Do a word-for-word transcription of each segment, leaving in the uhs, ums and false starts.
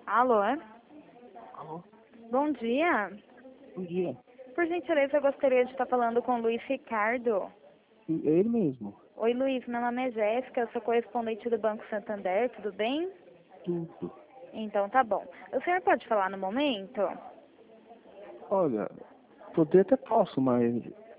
Alô? Alô? Bom dia. Bom dia. Por gentileza, eu gostaria de estar falando com o Luiz Ricardo. É ele mesmo. Oi, Luiz. Meu nome é Jéssica. Eu sou correspondente do Banco Santander. Tudo bem? Tudo. Então, tá bom. O senhor pode falar no momento? Olha, poder até posso, mas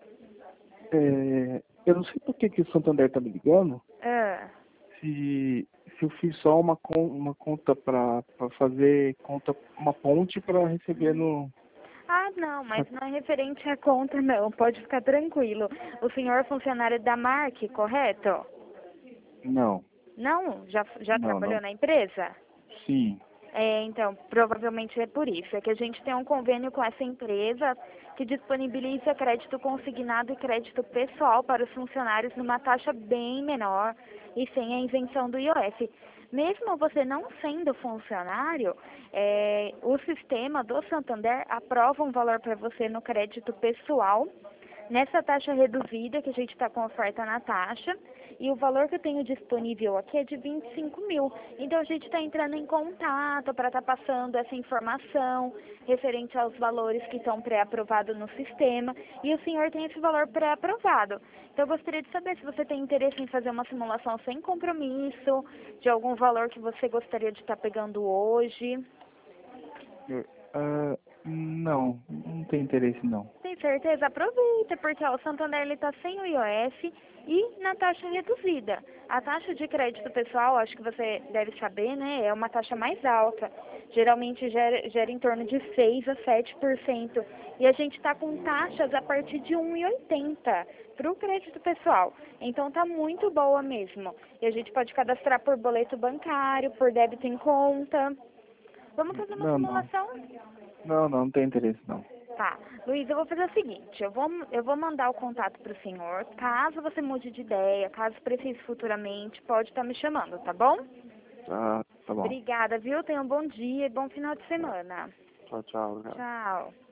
é, eu não sei por que, que o Santander tá me ligando. Ah. Se, se eu fiz só uma, con- uma conta para fazer conta, uma ponte para receber no. Ah, não, mas não é referente à conta, não. Pode ficar tranquilo. O senhor é funcionário da Mark, correto? Não, Não? Já, já não, trabalhou não. na empresa? Sim. É, então, provavelmente é por isso. É que a gente tem um convênio com essa empresa que disponibiliza crédito consignado e crédito pessoal para os funcionários numa taxa bem menor e sem a isenção do I O F. Mesmo você não sendo funcionário, é, o sistema do Santander aprova um valor para você no crédito pessoal, nessa taxa reduzida, que a gente está com oferta na taxa, e o valor que eu tenho disponível aqui é de vinte e cinco mil. Então a gente está entrando em contato para estar tá passando essa informação referente aos valores que estão pré-aprovados no sistema, e o senhor tem esse valor pré-aprovado. Então eu gostaria de saber se você tem interesse em fazer uma simulação sem compromisso, de algum valor que você gostaria de estar tá pegando hoje. É, ah, não, não tem interesse não. Tem certeza? Aproveita, porque ó, o Santander está sem o I O F e na taxa reduzida. A taxa de crédito pessoal, acho que você deve saber, né? É uma taxa mais alta. Geralmente gera, gera em torno de seis a sete por cento. E a gente está com taxas a partir de um vírgula oitenta para o crédito pessoal. Então tá muito boa mesmo. E a gente pode cadastrar por boleto bancário, por débito em conta. Vamos fazer uma Não, não. simulação? Não, não, não tem interesse não. Tá. Luiz, eu vou fazer o seguinte, eu vou, eu vou mandar o contato para o senhor. Caso você mude de ideia, caso precise futuramente, pode estar me chamando, tá bom? Tá, tá bom. Obrigada, viu? Tenha um bom dia e bom final de semana. Tchau, tchau. Obrigado. Tchau.